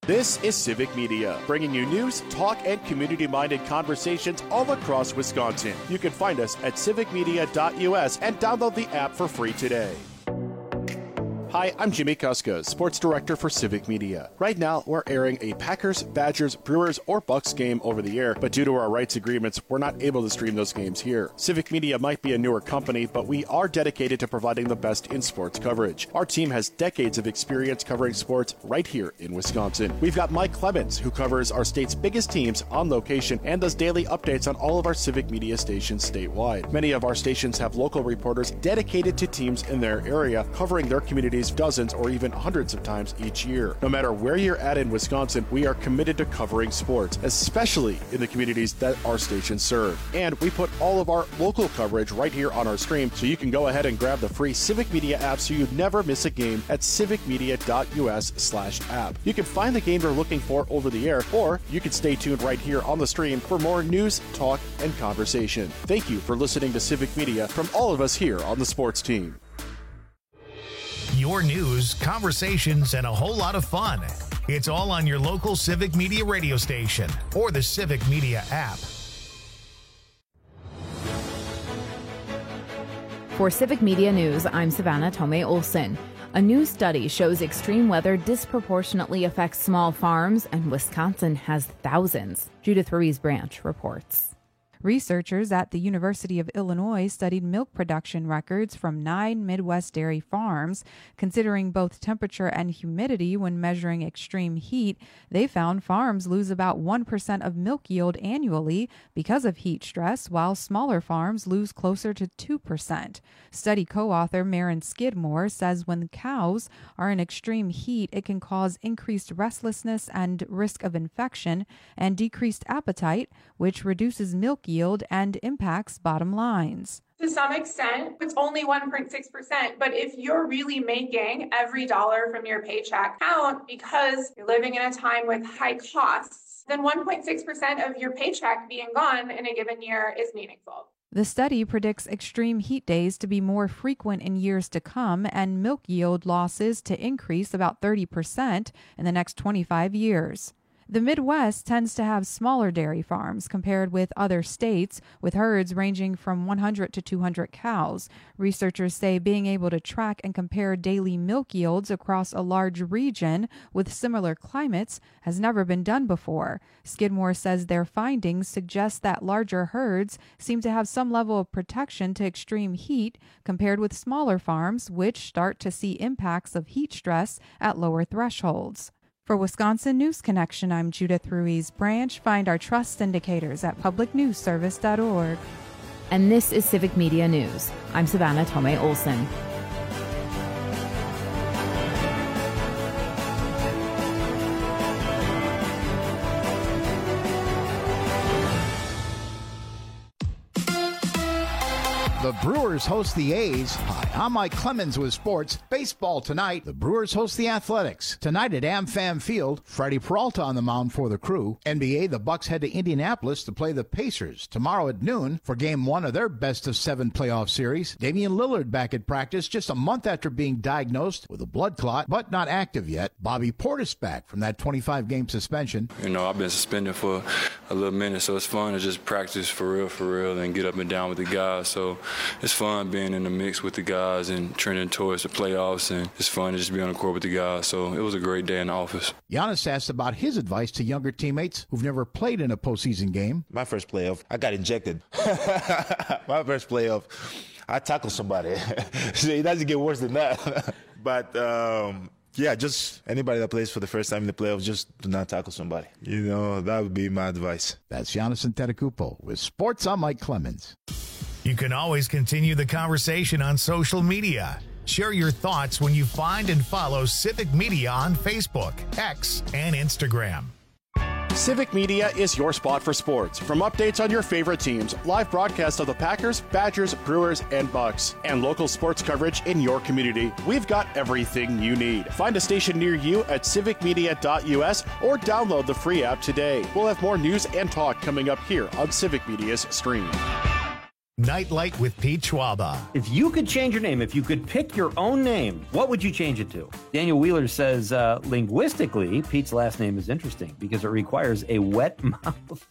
This is Civic Media, bringing you news, talk, and community-minded conversations all across Wisconsin. You can find us at civicmedia.us and download the app for free today. Hi, I'm Jimmy Kuska, Sports Director for Civic Media. Right now, we're airing a Packers, Badgers, Brewers, or Bucks game over the air, but due to our rights agreements, we're not able to stream those games here. Civic Media might be a newer company, but we are dedicated to providing the best in sports coverage. Our team has decades of experience covering sports right here in Wisconsin. We've got Mike Clemens, who covers our state's biggest teams on location and does daily updates on all of our Civic Media stations statewide. Many of our stations have local reporters dedicated to teams in their area, covering their communities dozens or even hundreds of times each year. No matter where you're at in Wisconsin, we are committed to covering sports, especially in the communities that our stations serve. And we put all of our local coverage right here on our stream, so you can go ahead and grab the free Civic Media app so you never miss a game at civicmedia.us/app. You can find the game you're looking for over the air, or you can stay tuned right here on the stream for more news, talk, and conversation. Thank you for listening to Civic Media from all of us here on the sports team. Your news, conversations, and a whole lot of fun. It's all on your local Civic Media radio station or the Civic Media app. For Civic Media News, I'm Savannah Tomei-Olson. A new study shows extreme weather disproportionately affects small farms, and Wisconsin has thousands. Judith Ruiz-Branch reports. Researchers at the University of Illinois studied milk production records from 9 Midwest dairy farms. Considering both temperature and humidity when measuring extreme heat, they found farms lose about 1% of milk yield annually because of heat stress, while smaller farms lose closer to 2%. Study co-author Maren Skidmore says when cows are in extreme heat, it can cause increased restlessness and risk of infection and decreased appetite, which reduces milk yield and impacts bottom lines. To some extent, it's only 1.6%, but if you're really making every dollar from your paycheck count because you're living in a time with high costs, then 1.6% of your paycheck being gone in a given year is meaningful. The study predicts extreme heat days to be more frequent in years to come and milk yield losses to increase about 30% in the next 25 years. The Midwest tends to have smaller dairy farms compared with other states, with herds ranging from 100 to 200 cows. Researchers say being able to track and compare daily milk yields across a large region with similar climates has never been done before. Skidmore says their findings suggest that larger herds seem to have some level of protection to extreme heat compared with smaller farms, which start to see impacts of heat stress at lower thresholds. For Wisconsin News Connection, I'm Judith Ruiz-Branch. Find our trust indicators at publicnewsservice.org. And this is Civic Media News. I'm Savannah Tomei-Olson. The Brewers host the A's. Hi, I'm Mike Clemens with sports. Baseball tonight. The Brewers host the Athletics. Tonight at AmFam Field, Freddie Peralta on the mound for the Crew. NBA, the Bucks head to Indianapolis to play the Pacers tomorrow at noon for Game 1 of their best-of-7 playoff series. Damian Lillard back at practice just a month after being diagnosed with a blood clot, but not active yet. Bobby Portis back from that 25-game suspension. You know, I've been suspended for a little minute, so it's fun to just practice for real, and get up and down with the guys. So it's fun being in the mix with the guys and trending towards the playoffs, and it's fun to just be on the court with the guys. So it was a great day in the office. Giannis asked about his advice to younger teammates who've never played in a postseason game. My first playoff, I got injected. My first playoff, I tackled somebody. So it doesn't get worse than that. But yeah, just anybody that plays for the first time in the playoffs, just do not tackle somebody. You know, that would be my advice. That's Giannis Antetokounmpo with Sports. I'm Mike Clemens. You can always continue the conversation on social media. Share your thoughts when you find and follow Civic Media on Facebook, X, and Instagram. Civic Media is your spot for sports. From updates on your favorite teams, live broadcasts of the Packers, Badgers, Brewers, and Bucks, and local sports coverage in your community, we've got everything you need. Find a station near you at civicmedia.us or download the free app today. We'll have more news and talk coming up here on Civic Media's stream. Nightlight with Pete Schwaba. If you could change your name, if you could pick your own name, what would you change it to? Daniel Wheeler says, linguistically, Pete's last name is interesting because it requires a wet mouth.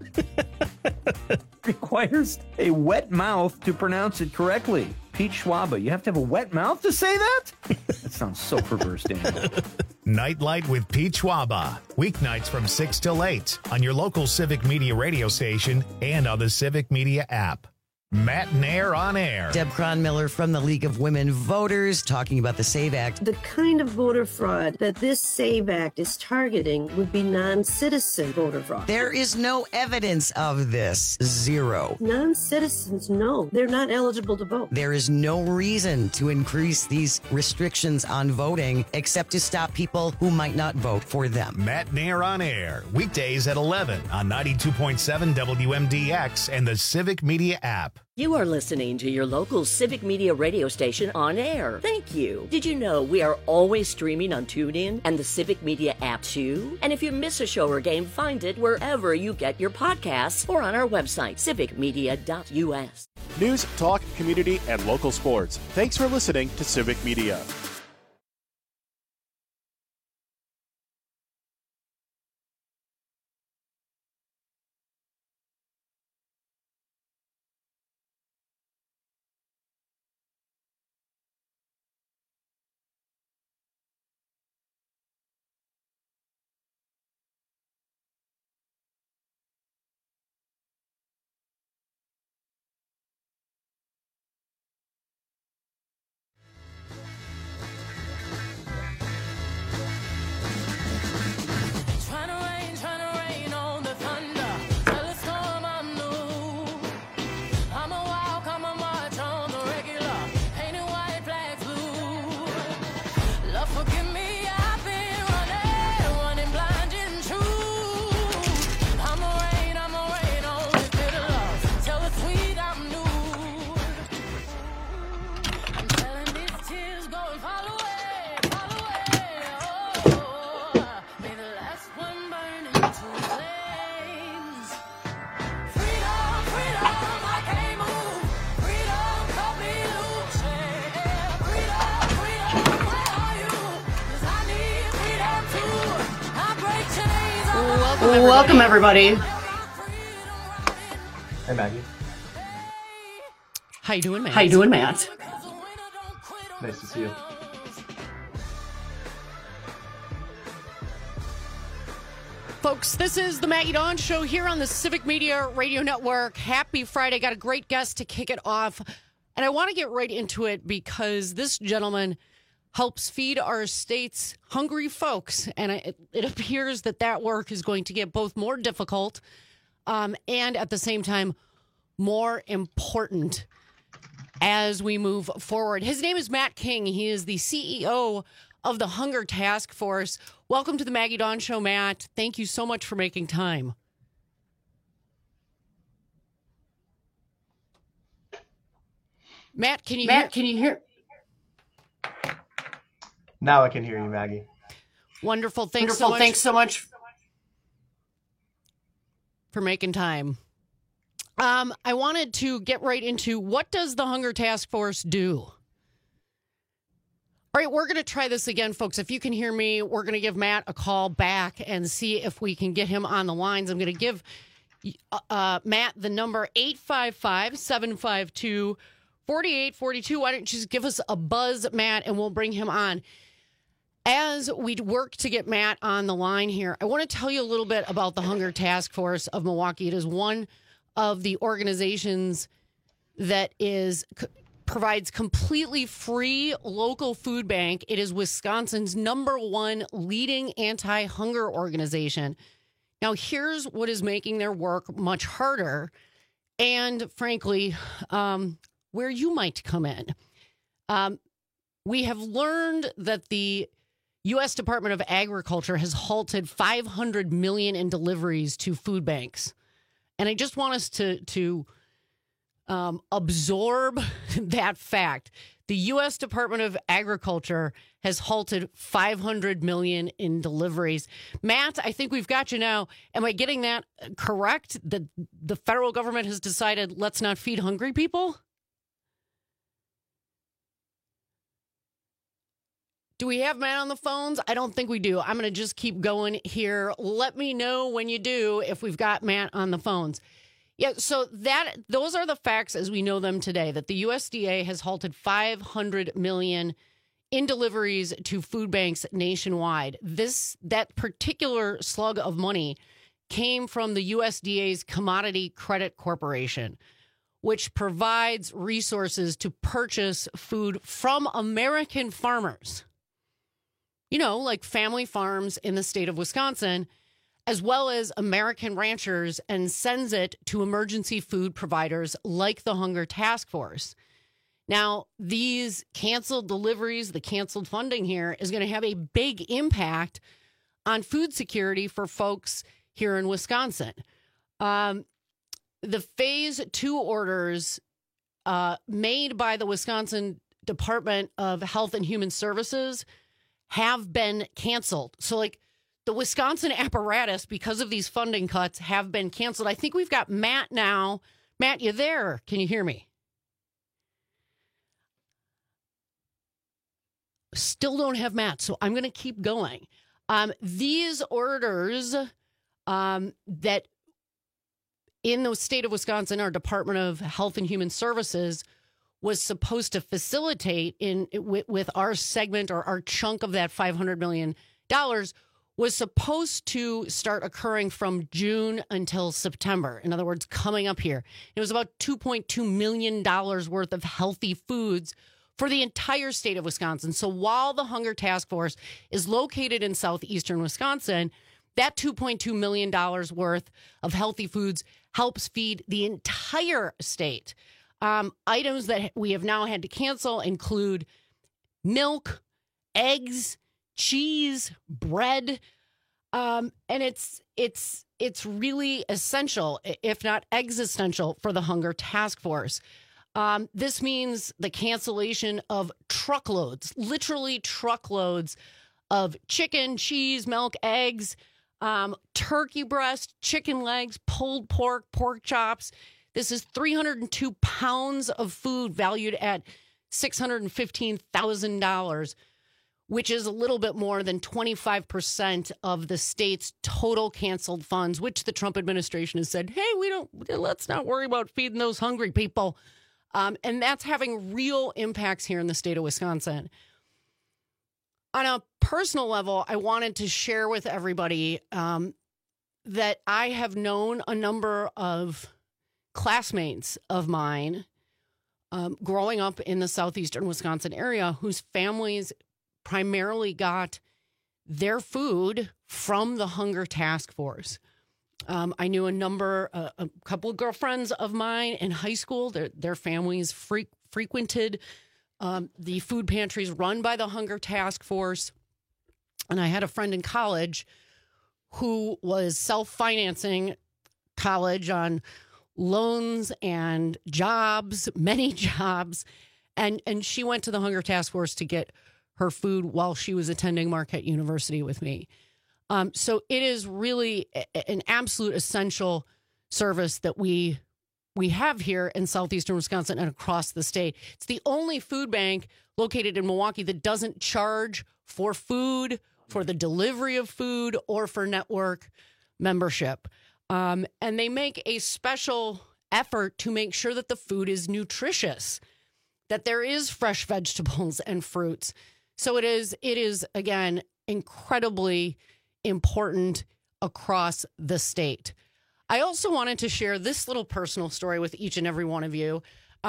Requires a wet mouth to pronounce it correctly. Pete Schwaba, you have to have a wet mouth to say that? That sounds so perverse, Daniel. Nightlight with Pete Schwaba. Weeknights from 6 till 8 on your local Civic Media radio station and on the Civic Media app. Matt Nair on air. Deb Cronmiller from the League of Women Voters talking about the SAVE Act. The kind of voter fraud that this SAVE Act is targeting would be non-citizen voter fraud. There is no evidence of this. Zero. Non-citizens, no. They're not eligible to vote. There is no reason to increase these restrictions on voting except to stop people who might not vote for them. Matt Nair on air. Weekdays at 11 on 92.7 WMDX and the Civic Media app. You are listening to your local Civic Media radio station on air. Thank you. Did you know we are always streaming on TuneIn and the Civic Media app too? And if you miss a show or game, find it wherever you get your podcasts or on our website, civicmedia.us. News, talk, community, and local sports. Thanks for listening to Civic Media. Welcome, everybody. Hey, Maggie. How you doing, Matt? How you doing, Matt? Nice to see you. Folks, this is the Maggie Dawn Show here on the Civic Media Radio Network. Happy Friday. Got a great guest to kick it off. And I want to get right into it because this gentleman helps feed our state's hungry folks. And it appears that work is going to get both more difficult and at the same time more important as we move forward. His name is Matt King. He is the CEO of the Hunger Task Force. Welcome to the Maggie Dawn Show, Matt. Thank you so much for making time. Matt, can you hear? Now I can hear you, Maggie. Wonderful. Thanks so much for making time. I wanted to get right into what does the Hunger Task Force do? All right, we're going to try this again, folks. If you can hear me, we're going to give Matt a call back and see if we can get him on the lines. I'm going to give Matt the number 855-752-4842. Why don't you just give us a buzz, Matt, and we'll bring him on. As we work to get Matt on the line here, I want to tell you a little bit about the Hunger Task Force of Milwaukee. It is one of the organizations that provides completely free local food bank. It is Wisconsin's #1 leading anti-hunger organization. Now, here's what is making their work much harder and, frankly, where you might come in. We have learned that the U.S. Department of Agriculture has halted $500 million in deliveries to food banks. And I just want us to absorb that fact The U.S. Department of Agriculture has halted 500 million in deliveries. Matt, I think we've got you now. Am I getting that correct? That the federal government has decided let's not feed hungry people? Do we have Matt on the phones? I don't think we do. I'm going to just keep going here. Let me know when you do if we've got Matt on the phones. Yeah, so those are the facts as we know them today, that the USDA has halted 500 million in deliveries to food banks nationwide. That particular slug of money came from the USDA's Commodity Credit Corporation, which provides resources to purchase food from American farmers. You know, like family farms in the state of Wisconsin, as well as American ranchers, and sends it to emergency food providers like the Hunger Task Force. Now, these canceled deliveries, the canceled funding here is going to have a big impact on food security for folks here in Wisconsin. The Phase 2 orders made by the Wisconsin Department of Health and Human Services have been canceled. So, like, the Wisconsin apparatus, because of these funding cuts, have been canceled. I think we've got Matt now. Matt, you there? Can you hear me? Still don't have Matt, so I'm going to keep going. These orders that in the state of Wisconsin, our Department of Health and Human Services was supposed to facilitate with our segment, or our chunk of that $500 million, was supposed to start occurring from June until September. In other words, coming up here. It was about $2.2 million worth of healthy foods for the entire state of Wisconsin. So while the Hunger Task Force is located in southeastern Wisconsin, that $2.2 million worth of healthy foods helps feed the entire state. Items that we have now had to cancel include milk, eggs, cheese, bread, and it's really essential, if not existential, for the Hunger Task Force. This means the cancellation of truckloads, literally truckloads of chicken, cheese, milk, eggs, turkey breast, chicken legs, pulled pork, pork chops. This is 302 pounds of food valued at $615,000, which is a little bit more than 25% of the state's total canceled funds, which the Trump administration has said, hey, let's not worry about feeding those hungry people. And that's having real impacts here in the state of Wisconsin. On a personal level, I wanted to share with everybody that I have known a number of classmates of mine growing up in the southeastern Wisconsin area whose families primarily got their food from the Hunger Task Force. I knew a couple of girlfriends of mine in high school. Their families frequented the food pantries run by the Hunger Task Force. And I had a friend in college who was self-financing college on loans and jobs, many jobs. And she went to the Hunger Task Force to get her food while she was attending Marquette University with me. So it is really an absolute essential service that we have here in southeastern Wisconsin and across the state. It's the only food bank located in Milwaukee that doesn't charge for food, for the delivery of food, or for network membership. And they make a special effort to make sure that the food is nutritious, that there is fresh vegetables and fruits. So it is again, incredibly important across the state. I also wanted to share this little personal story with each and every one of you,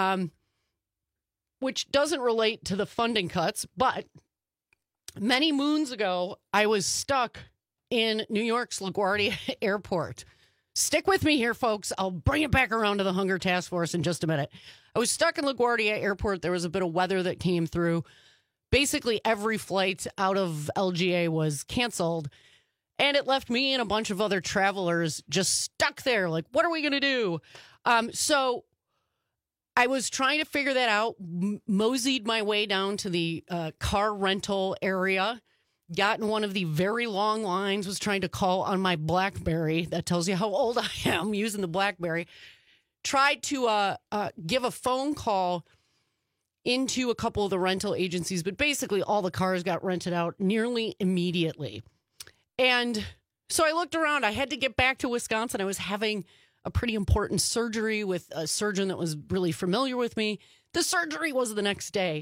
which doesn't relate to the funding cuts, but many moons ago, I was stuck in New York's LaGuardia Airport. Stick with me here, folks. I'll bring it back around to the Hunger Task Force in just a minute. I was stuck in LaGuardia Airport. There was a bit of weather that came through. Basically, every flight out of LGA was canceled. And it left me and a bunch of other travelers just stuck there. Like, what are we going to do? So I was trying to figure that out, moseyed my way down to the car rental area, got in one of the very long lines, was trying to call on my BlackBerry. That tells you how old I am, using the BlackBerry. Tried to give a phone call into a couple of the rental agencies, but basically all the cars got rented out nearly immediately. And so I looked around. I had to get back to Wisconsin. I was having a pretty important surgery with a surgeon that was really familiar with me. The surgery was the next day.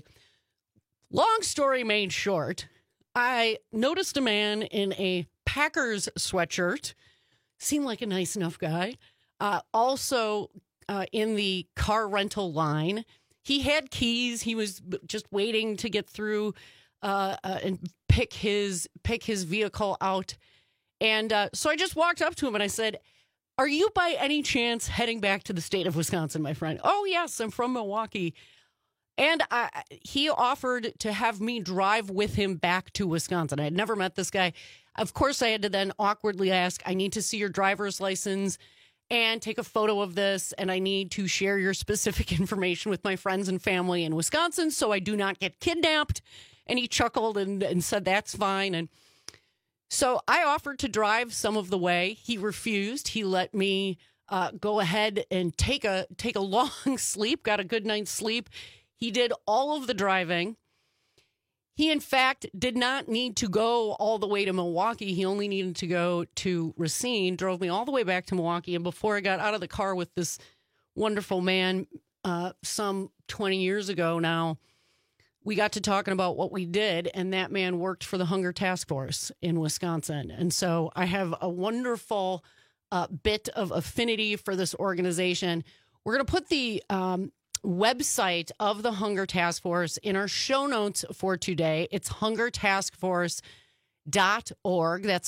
Long story made short, I noticed a man in a Packers sweatshirt, seemed like a nice enough guy, also in the car rental line. He had keys. He was just waiting to get through and pick his vehicle out. And so I just walked up to him and I said, "Are you by any chance heading back to the state of Wisconsin, my friend?" "Oh, yes, I'm from Milwaukee." And he offered to have me drive with him back to Wisconsin. I had never met this guy. Of course, I had to then awkwardly ask, "I need to see your driver's license and take a photo of this, and I need to share your specific information with my friends and family in Wisconsin so I do not get kidnapped." And he chuckled and said, "That's fine." And so I offered to drive some of the way. He refused. He let me go ahead and take a long sleep, got a good night's sleep. He did all of the driving. He, in fact, did not need to go all the way to Milwaukee. He only needed to go to Racine, drove me all the way back to Milwaukee. And before I got out of the car with this wonderful man some 20 years ago now, we got to talking about what we did, and that man worked for the Hunger Task Force in Wisconsin. And so I have a wonderful bit of affinity for this organization. We're going to put the website of the Hunger Task Force in our show notes for today. It's hungertaskforce.org. That's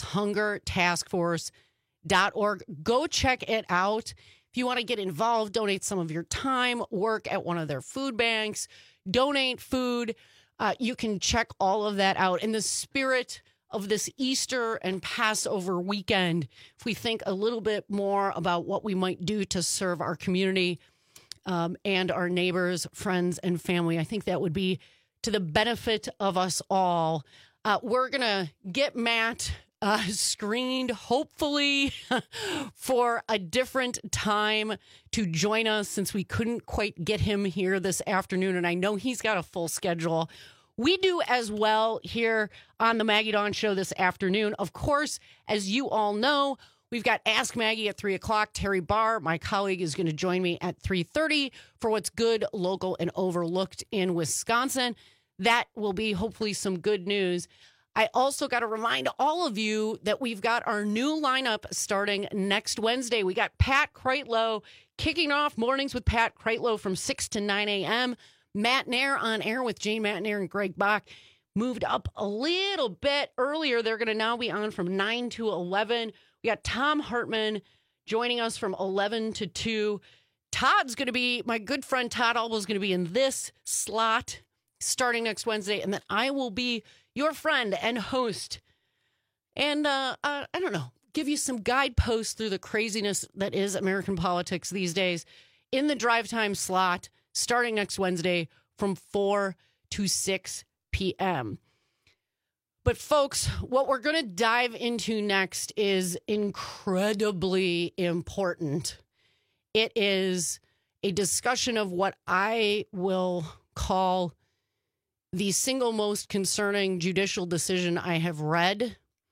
hungertaskforce.org. Go check it out. If you want to get involved, donate some of your time, work at one of their food banks, donate food. You can check all of that out. In the spirit of this Easter and Passover weekend, if we think a little bit more about what we might do to serve our community and our neighbors, friends, and family, I think that would be to the benefit of us all. We're going to get Matt screened, hopefully, for a different time to join us, since we couldn't quite get him here this afternoon. And I know he's got a full schedule. We do as well here on the Maggie Dawn Show this afternoon. Of course, as you all know, we've got Ask Maggie at 3 o'clock. Terry Barr, my colleague, is going to join me at 3:30 for what's good, local, and overlooked in Wisconsin. That will be hopefully some good news. I also got to remind all of you that we've got our new lineup starting next Wednesday. We got Pat Kreitlow kicking off mornings with Pat Kreitlow from 6 to 9 a.m. Matt Nair on air with Jane Matt Nair and Greg Bach. Moved up a little bit earlier. They're going to now be on from 9 to 11. We got Tom Hartman joining us from 11 to 2. Todd's going to be, my good friend Todd Alba is going to be in this slot starting next Wednesday. And then I will be your friend and host. And I don't know, give you some guideposts through the craziness that is American politics these days in the drive time slot starting next Wednesday from 4 to 6 p.m. But folks, what we're going to dive into next is incredibly important. It is a discussion of what I will call the single most concerning judicial decision I have read,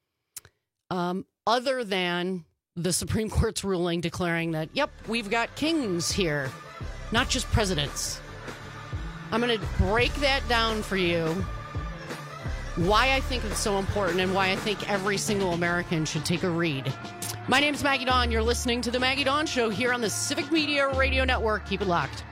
other than the Supreme Court's ruling declaring that, yep, we've got kings here, not just presidents. I'm going to break that down for you, why I think it's so important and why I think every single American should take a read. My name is Maggie Dawn. You're listening to The Maggie Dawn Show here on the Civic Media Radio Network. Keep it locked.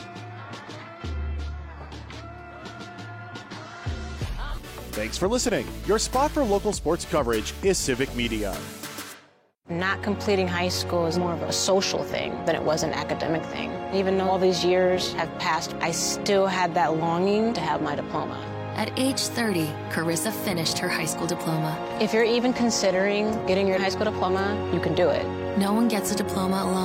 Thanks for listening. Your spot for local sports coverage is Civic Media. Not completing high school is more of a social thing than it was an academic thing. Even though all these years have passed, I still had that longing to have my diploma. At age 30, Carissa finished her high school diploma. If you're even considering getting your high school diploma, you can do it. No one gets a diploma alone.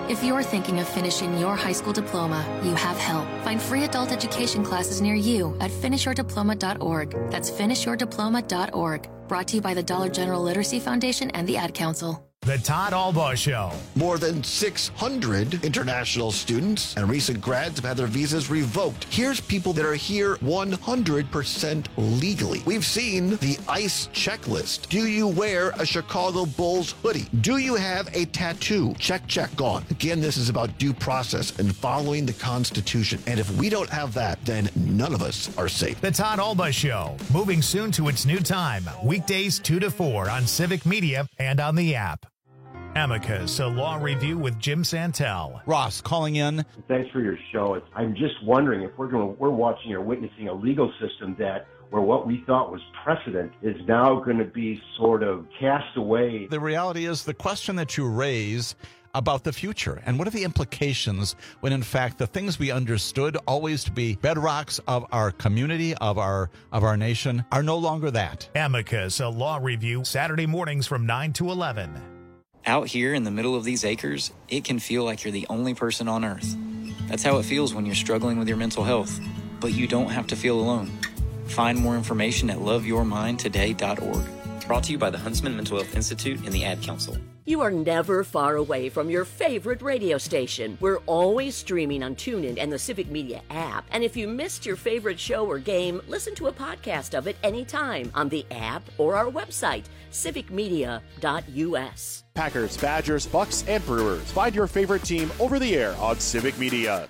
If you're thinking of finishing your high school diploma, you have help. Find free adult education classes near you at finishyourdiploma.org. That's finishyourdiploma.org. Brought to you by the Dollar General Literacy Foundation and the Ad Council. The Todd Albaugh Show. More than 600 international students and recent grads have had their visas revoked. Here's people that are here 100% legally. We've seen the ICE checklist. Do you wear a Chicago Bulls hoodie? Do you have a tattoo? Check, check, gone. Again, this is about due process and following the Constitution. And if we don't have that, then none of us are safe. The Todd Albaugh Show, moving soon to its new time, weekdays 2 to 4 on Civic Media and on the app. Amicus, a law review with Jim Santel. Ross calling in. Thanks for your show. I'm just wondering if we're watching or witnessing a legal system where what we thought was precedent is now going to be sort of cast away. The reality is the question that you raise about the future and what are the implications when in fact the things we understood always to be bedrocks of our community, of our nation, are no longer that. Amicus, a law review, Saturday mornings from 9 to 11. Out here in the middle of these acres, it can feel like you're the only person on earth. That's how it feels when you're struggling with your mental health. But you don't have to feel alone. Find more information at loveyourmindtoday.org. Brought to you by the Huntsman Mental Health Institute and the Ad Council. You are never far away from your favorite radio station. We're always streaming on TuneIn and the Civic Media app. And if you missed your favorite show or game, listen to a podcast of it anytime on the app or our website, civicmedia.us. Packers, Badgers, Bucks, and Brewers. Find your favorite team over the air on Civic Media.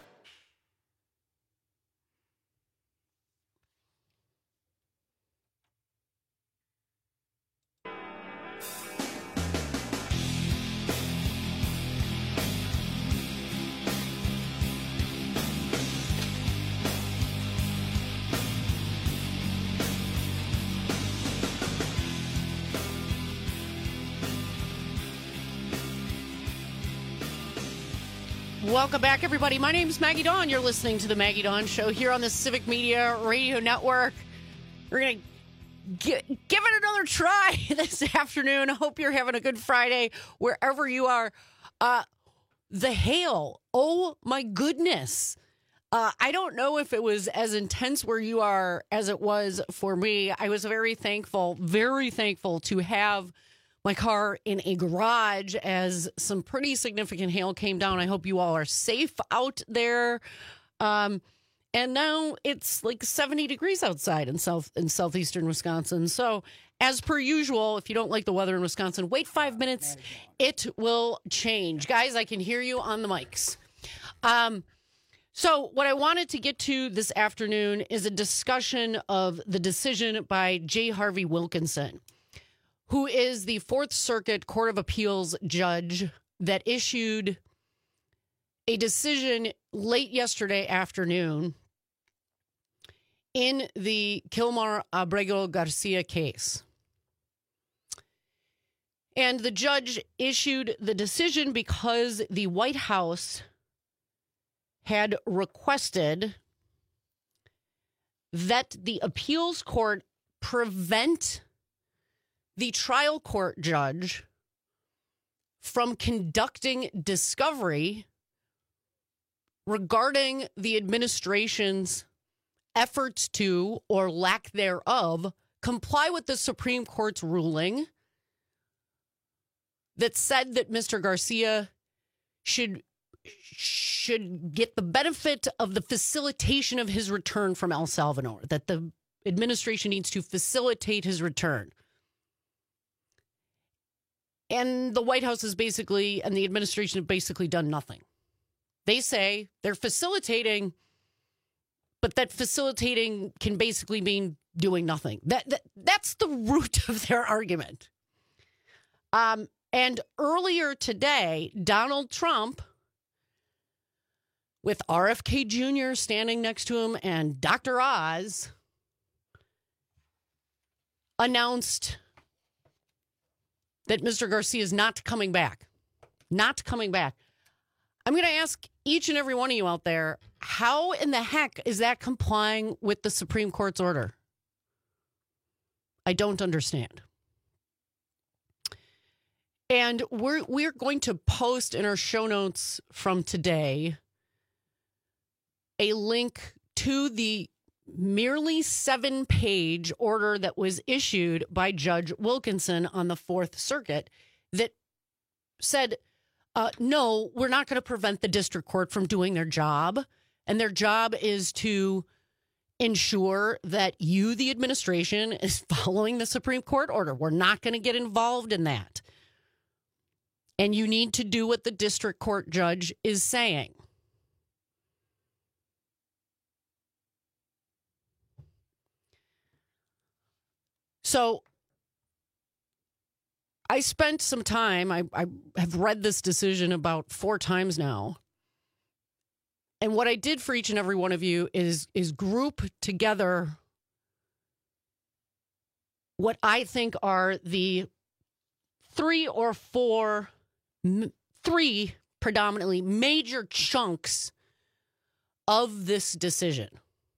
Welcome back, everybody. My name is Maggie Dawn. You're listening to the Maggie Dawn Show here on the Civic Media Radio Network. We're going to give it another try this afternoon. I hope you're having a good Friday wherever you are. The hail. Oh, my goodness. I don't know if it was as intense where you are as it was for me. I was very thankful to have my car in a garage as some pretty significant hail came down. I hope you all are safe out there. And now it's like 70 degrees outside in southeastern Wisconsin. So as per usual, if you don't like the weather in Wisconsin, wait 5 minutes. It will change. Guys, I can hear you on the mics. So what I wanted to get to this afternoon is a discussion of the decision by J. Harvey Wilkinson, who is the Fourth Circuit Court of Appeals judge that issued a decision late yesterday afternoon in the Kilmar Abrego Garcia case. And the judge issued the decision because the White House had requested that the appeals court prevent the trial court judge from conducting discovery regarding the administration's efforts to, or lack thereof, comply with the Supreme Court's ruling that said that Mr. Garcia should get the benefit of the facilitation of his return from El Salvador, that the administration needs to facilitate his return. And the White House has basically, and the administration have basically done nothing. They say they're facilitating, but that facilitating can basically mean doing nothing. That's the root of their argument. And earlier today, Donald Trump, with RFK Jr. standing next to him and Dr. Oz, announced that Mr. Garcia is not coming back. Not coming back. I'm going to ask each and every one of you out there, how in the heck is that complying with the Supreme Court's order? I don't understand. And we're going to post in our show notes from today a link to the merely 7-page order that was issued by Judge Wilkinson on the Fourth Circuit that said, no, we're not going to prevent the district court from doing their job. And their job is to ensure that you, the administration, is following the Supreme Court order. We're not going to get involved in that. And you need to do what the district court judge is saying. So I spent some time, I have read this decision about 4 times now. And what I did for each and every one of you is group together what I think are the 3 predominantly major chunks of this decision.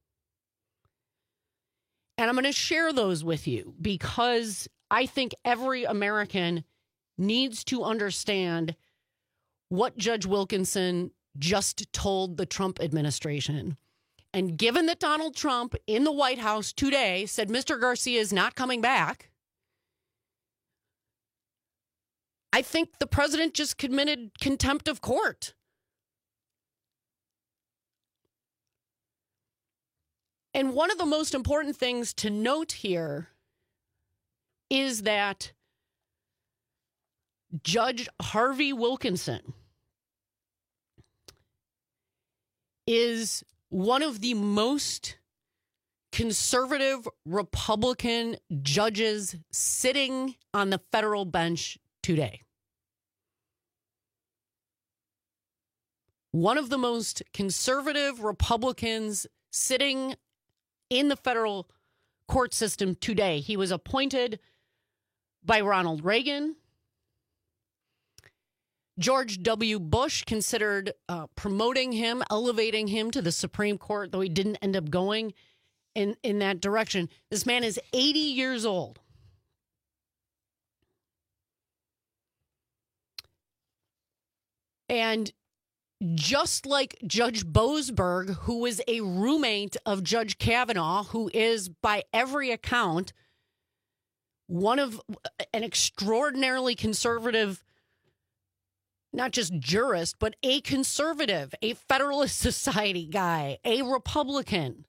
And I'm going to share those with you because I think every American needs to understand what Judge Wilkinson just told the Trump administration. And given that Donald Trump in the White House today said Mr. Garcia is not coming back, I think the president just committed contempt of court. And one of the most important things to note here is that Judge Harvey Wilkinson is one of the most conservative Republican judges sitting on the federal bench today. One of the most conservative Republicans sitting in the federal court system today. He was appointed by Ronald Reagan. George W. Bush considered promoting him, elevating him to the Supreme Court, though he didn't end up going in that direction. This man is 80 years old. And just like Judge Boasberg, who was a roommate of Judge Kavanaugh, who is, by every account, an extraordinarily conservative, not just jurist, but a conservative, a Federalist Society guy, a Republican.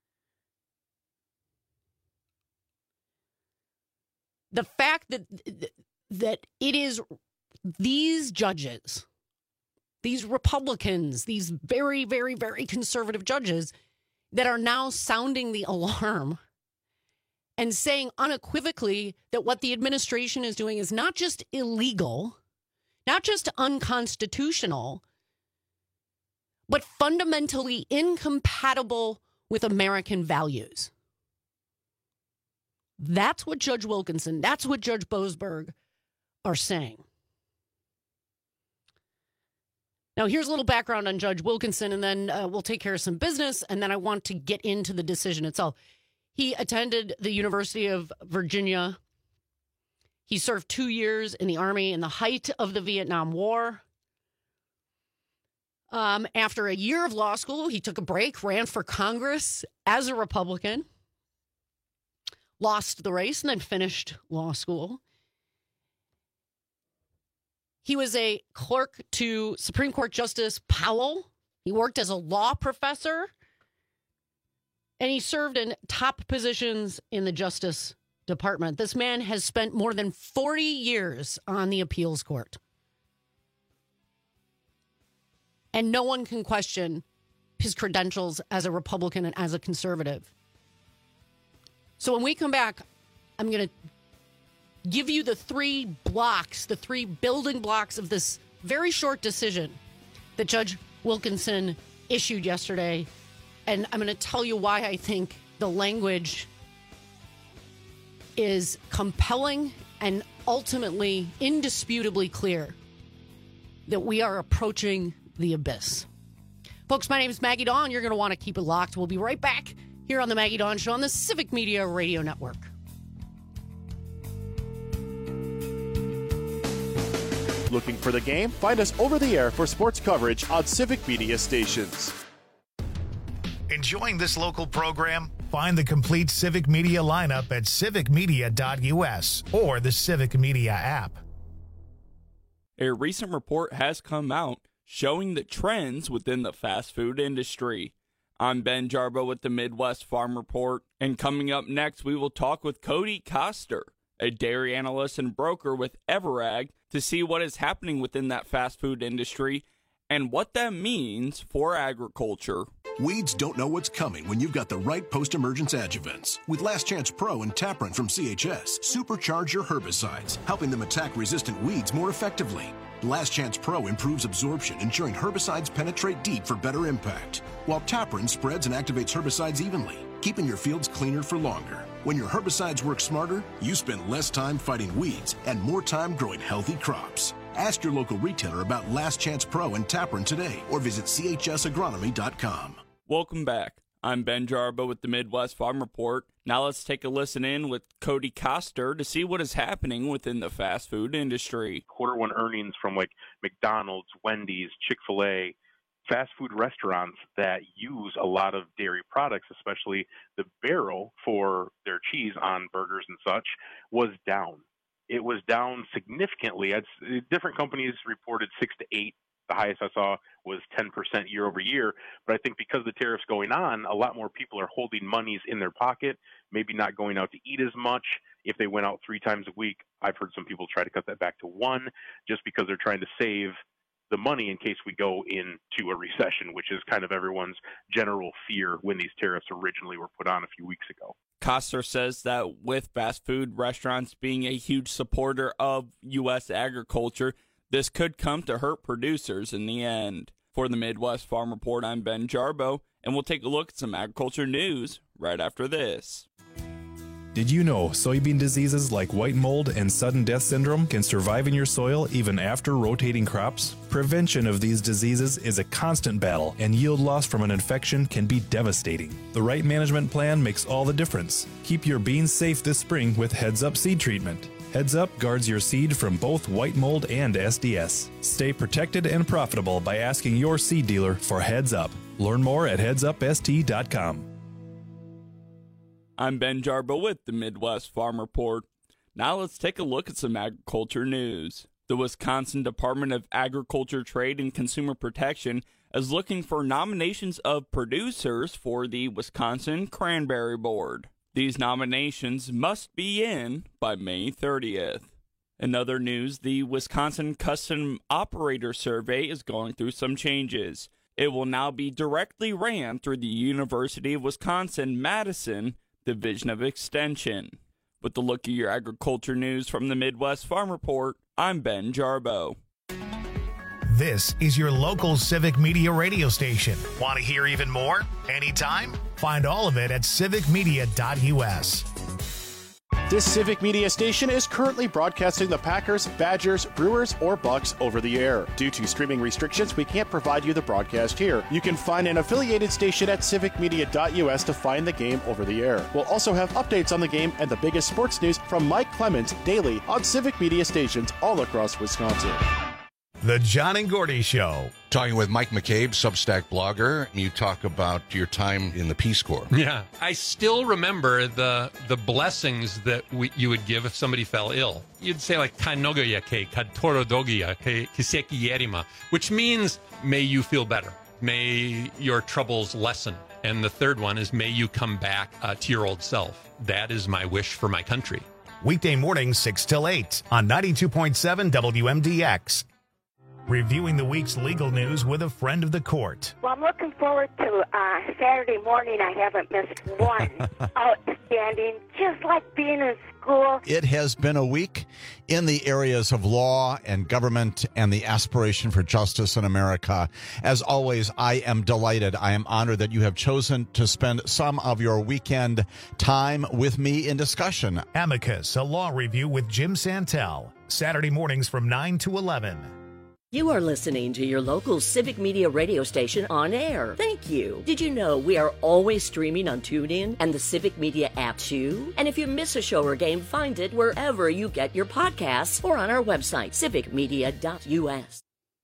The fact that it is these judges, these Republicans, these very, very, very conservative judges that are now sounding the alarm and saying unequivocally that what the administration is doing is not just illegal, not just unconstitutional, but fundamentally incompatible with American values. That's what Judge Wilkinson, that's what Judge Boasberg are saying. Now, here's a little background on Judge Wilkinson, and then we'll take care of some business, and then I want to get into the decision itself. He attended the University of Virginia. He served 2 years in the Army in the height of the Vietnam War. After a year of law school, he took a break, ran for Congress as a Republican, lost the race, and then finished law school. He was a clerk to Supreme Court Justice Powell. He worked as a law professor, and he served in top positions in the Justice Department. This man has spent more than 40 years on the appeals court. And no one can question his credentials as a Republican and as a conservative. So when we come back, I'm going to give you the 3 blocks, the 3 building blocks of this very short decision that Judge Wilkinson issued yesterday. And I'm going to tell you why I think the language is compelling and ultimately indisputably clear that we are approaching the abyss. Folks, my name is Maggie Dawn. You're going to want to keep it locked. We'll be right back here on the Maggie Dawn Show on the Civic Media Radio Network. Looking for the game? Find us over the air for sports coverage on Civic Media stations. Enjoying this local program? Find the complete Civic Media lineup at civicmedia.us or the Civic Media app. A recent report has come out showing the trends within the fast food industry. I'm Ben Jarbo with the Midwest Farm Report, and coming up next, we will talk with Cody Koster, a dairy analyst and broker with Everag, to see what is happening within that fast food industry and what that means for agriculture. Weeds don't know what's coming when you've got the right post-emergence adjuvants. With Last Chance Pro and Tapran from CHS, supercharge your herbicides, helping them attack resistant weeds more effectively. Last Chance Pro improves absorption, ensuring herbicides penetrate deep for better impact, while Tapran spreads and activates herbicides evenly, keeping your fields cleaner for longer. When your herbicides work smarter, you spend less time fighting weeds and more time growing healthy crops. Ask your local retailer about Last Chance Pro and Tapran today, or visit chsagronomy.com. Welcome back. I'm Ben Jarbo with the Midwest Farm Report. Now let's take a listen in with Cody Koster to see what is happening within the fast food industry. Quarter one earnings from like McDonald's, Wendy's, Chick-fil-A, fast food restaurants that use a lot of dairy products, especially the barrel for their cheese on burgers and such, was down. It was down significantly. Different companies reported 6 to 8. The highest I saw was 10% year over year. But I think because the tariffs going on, a lot more people are holding monies in their pocket, maybe not going out to eat as much. If they went out 3 times a week, I've heard some people try to cut that back to 1 just because they're trying to save the money in case we go into a recession, which is kind of everyone's general fear when these tariffs originally were put on a few weeks ago. Koster says that with fast food restaurants being a huge supporter of U.S. agriculture, this could come to hurt producers in the end. For the Midwest Farm Report, I'm Ben Jarbo, and we'll take a look at some agriculture news right after this. Did you know soybean diseases like white mold and sudden death syndrome can survive in your soil even after rotating crops? Prevention of these diseases is a constant battle, and yield loss from an infection can be devastating. The right management plan makes all the difference. Keep your beans safe this spring with Heads Up Seed Treatment. Heads Up guards your seed from both white mold and SDS. Stay protected and profitable by asking your seed dealer for Heads Up. Learn more at headsupst.com. I'm Ben Jarbo with the Midwest Farm Report. Now let's take a look at some agriculture news. The Wisconsin Department of Agriculture, Trade, and Consumer Protection is looking for nominations of producers for the Wisconsin Cranberry Board. These nominations must be in by May 30th. In other news, the Wisconsin Custom Operator Survey is going through some changes. It will now be directly ran through the University of Wisconsin-Madison Division of Extension. With the look at your agriculture news from the Midwest Farm Report, I'm Ben Jarbo. This is your local Civic Media radio station. Want to hear even more? Anytime? Find all of it at civicmedia.us. This Civic Media station is currently broadcasting the Packers, Badgers, Brewers, or Bucks over the air. Due to streaming restrictions, we can't provide you the broadcast here. You can find an affiliated station at civicmedia.us to find the game over the air. We'll also have updates on the game and the biggest sports news from Mike Clemens daily on Civic Media stations all across Wisconsin. The John and Gordy Show. Talking with Mike McCabe, Substack blogger. You talk about your time in the Peace Corps. Yeah. I still remember the blessings that you would give if somebody fell ill. You'd say like, Kanogoya ke katorodogia ke kiseki yerima, which means, may you feel better. May your troubles lessen. And the third one is, may you come back to your old self. That is my wish for my country. Weekday mornings 6 till 8 on 92.7 WMDX. Reviewing the week's legal news with a friend of the court. Well, I'm looking forward to Saturday morning. I haven't missed one. Outstanding, just like being in school. It has been a week in the areas of law and government and the aspiration for justice in America. As always, I am delighted. I am honored that you have chosen to spend some of your weekend time with me in discussion. Amicus, a law review with Jim Santel. Saturday mornings from 9 to 11. You are listening to your local Civic Media radio station on air. Thank you. Did you know we are always streaming on TuneIn and the Civic Media app too? And if you miss a show or game, find it wherever you get your podcasts or on our website, civicmedia.us.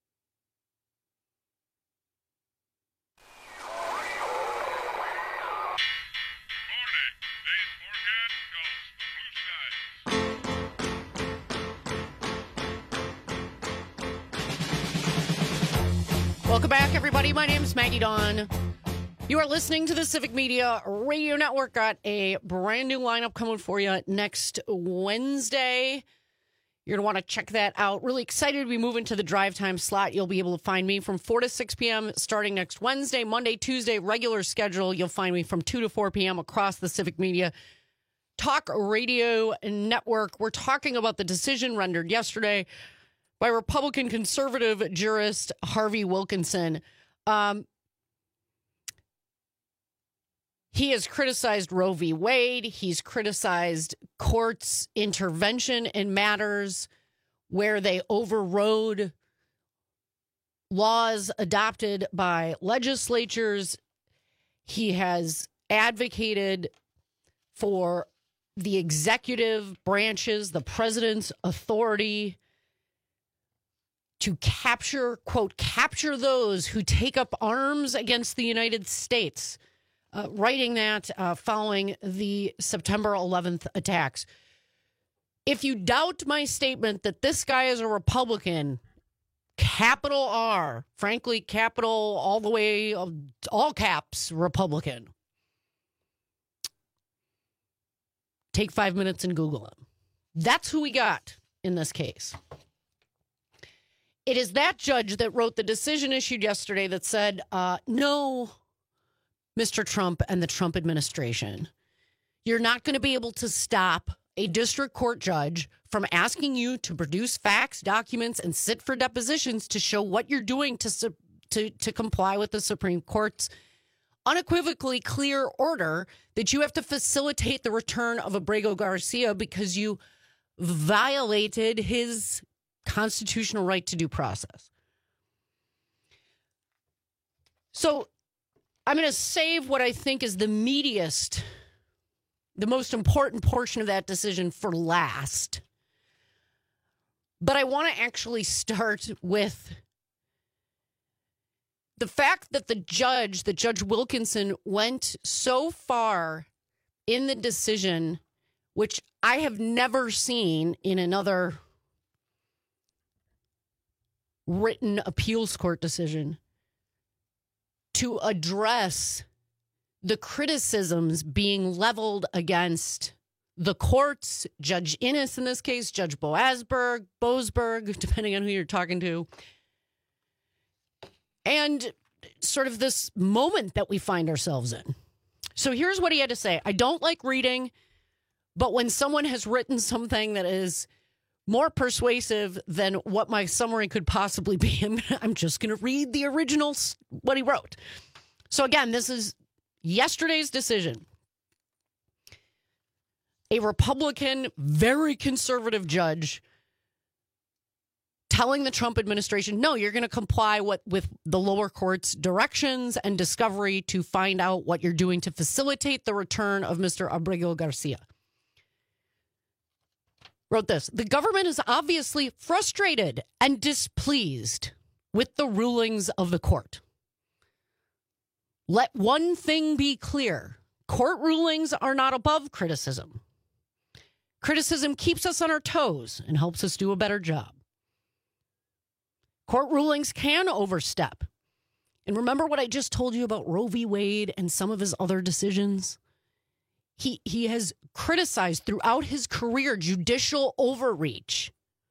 Welcome back, everybody. My name is Maggie Dawn. You are listening to the Civic Media Radio Network. Got a brand new lineup coming for you next Wednesday. You're going to want to check that out. Really excited to be moving to the drive time slot. You'll be able to find me from 4 to 6 p.m. starting next Wednesday, Monday, Tuesday, regular schedule. You'll find me from 2 to 4 p.m. across the Civic Media Talk Radio Network. We're talking about the decision rendered yesterday by Republican conservative jurist Harvey Wilkinson. He has criticized Roe v. Wade. He's criticized courts' intervention in matters where they overrode laws adopted by legislatures. He has advocated for the executive branches, the president's authority to capture, quote, capture those who take up arms against the United States, writing that following the September 11th attacks. If you doubt my statement that this guy is a Republican, capital R, frankly, capital all the way, all caps, Republican, take 5 minutes and Google him. That's who we got in this case. It is that judge that wrote the decision issued yesterday that said, no, Mr. Trump and the Trump administration, you're not going to be able to stop a district court judge from asking you to produce facts, documents, and sit for depositions to show what you're doing to comply with the Supreme Court's unequivocally clear order that you have to facilitate the return of Abrego Garcia because you violated his constitutional right to due process. So I'm going to save what I think is the meatiest, the most important portion of that decision for last. But I want to actually start with the fact that Judge Wilkinson, went so far in the decision, which I have never seen in another written appeals court decision, to address the criticisms being leveled against the courts, Judge Innes in this case, Judge Boasberg, depending on who you're talking to, and sort of this moment that we find ourselves in. So here's what he had to say. I don't like reading, but when someone has written something that is more persuasive than what my summary could possibly be, I'm just going to read the original, what he wrote. So again, this is yesterday's decision. A Republican, very conservative judge telling the Trump administration, no, you're going to comply with the lower court's directions and discovery to find out what you're doing to facilitate the return of Mr. Abrego Garcia. Wrote this: the government is obviously frustrated and displeased with the rulings of the court. Let one thing be clear. Court rulings are not above criticism. Criticism keeps us on our toes and helps us do a better job. Court rulings can overstep. And remember what I just told you about Roe v. Wade and some of his other decisions? He has criticized throughout his career judicial overreach,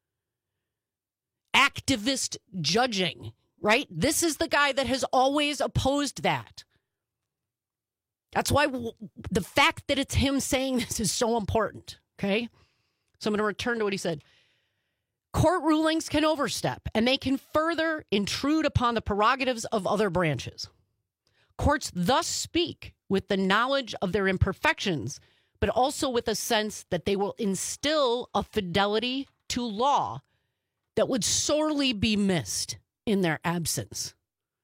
activist judging, right? This is the guy that has always opposed that. That's why the fact that it's him saying this is so important, okay? So I'm going to return to what he said. Court rulings can overstep, and they can further intrude upon the prerogatives of other branches. Courts thus speak with the knowledge of their imperfections, but also with a sense that they will instill a fidelity to law that would sorely be missed in their absence.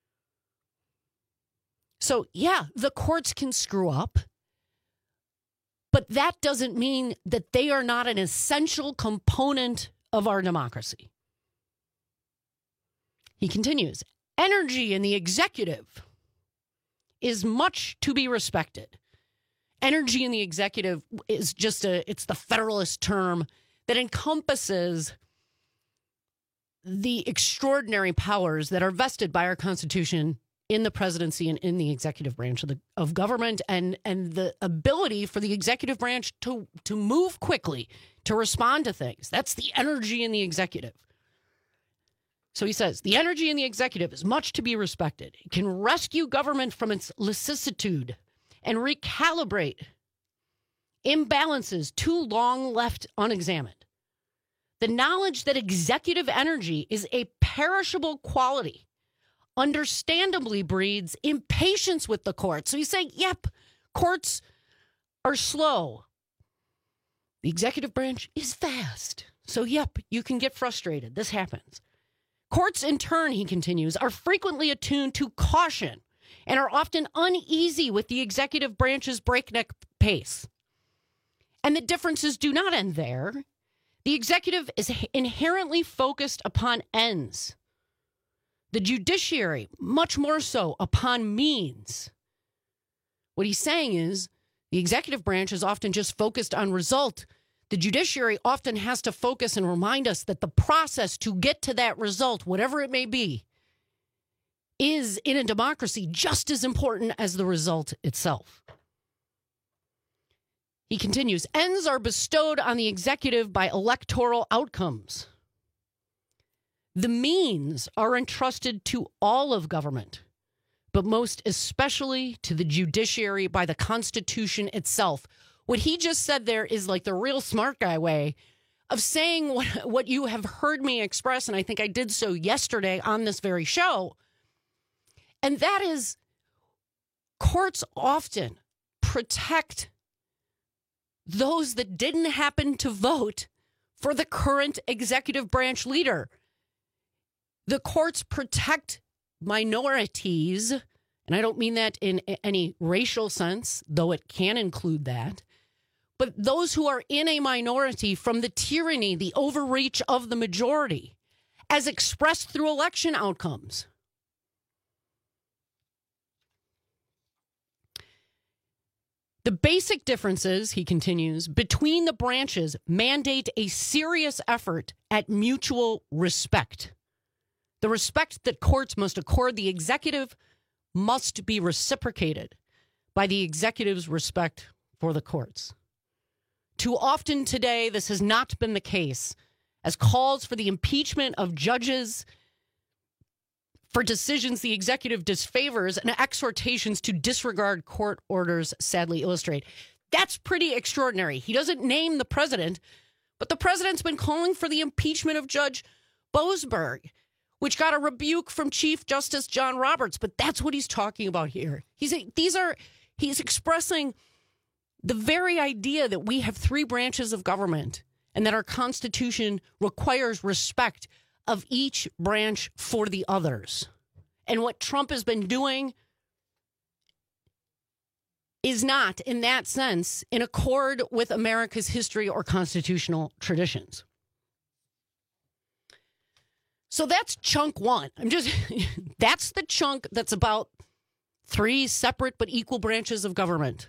So, yeah, the courts can screw up, but that doesn't mean that they are not an essential component of our democracy. He continues, energy in the executive is much to be respected. Energy in the executive is it's the federalist term that encompasses the extraordinary powers that are vested by our Constitution in the presidency and in the executive branch of government, and the ability for the executive branch to move quickly, to respond to things. That's the energy in the executive. So he says, the energy in the executive is much to be respected. It can rescue government from its lassitude and recalibrate imbalances too long left unexamined. The knowledge that executive energy is a perishable quality understandably breeds impatience with the courts. So he's saying, yep, courts are slow. The executive branch is fast. So, yep, you can get frustrated. This happens. Courts, in turn, he continues, are frequently attuned to caution and are often uneasy with the executive branch's breakneck pace. And the differences do not end there. The executive is inherently focused upon ends. The judiciary, much more so, upon means. What he's saying is the executive branch is often just focused on result. The judiciary often has to focus and remind us that the process to get to that result, whatever it may be, is in a democracy just as important as the result itself. He continues, ends are bestowed on the executive by electoral outcomes. The means are entrusted to all of government, but most especially to the judiciary by the Constitution itself. What he just said there is like the real smart guy way of saying what you have heard me express, and I think I did so yesterday on this very show, and that is courts often protect those that didn't happen to vote for the current executive branch leader. The courts protect minorities, and I don't mean that in any racial sense, though it can include that, but those who are in a minority from the tyranny, the overreach of the majority, as expressed through election outcomes. The basic differences, he continues, between the branches mandate a serious effort at mutual respect. The respect that courts must accord the executive must be reciprocated by the executive's respect for the courts. Too often today, this has not been the case, as calls for the impeachment of judges for decisions the executive disfavors and exhortations to disregard court orders sadly illustrate. That's pretty extraordinary. He doesn't name the president, but the president's been calling for the impeachment of Judge Boasberg, which got a rebuke from Chief Justice John Roberts. But that's what he's talking about here. He's expressing the very idea that we have three branches of government and that our Constitution requires respect of each branch for the others. And what Trump has been doing is not, in that sense, in accord with America's history or constitutional traditions. So that's chunk one. That's the chunk that's about three separate but equal branches of government.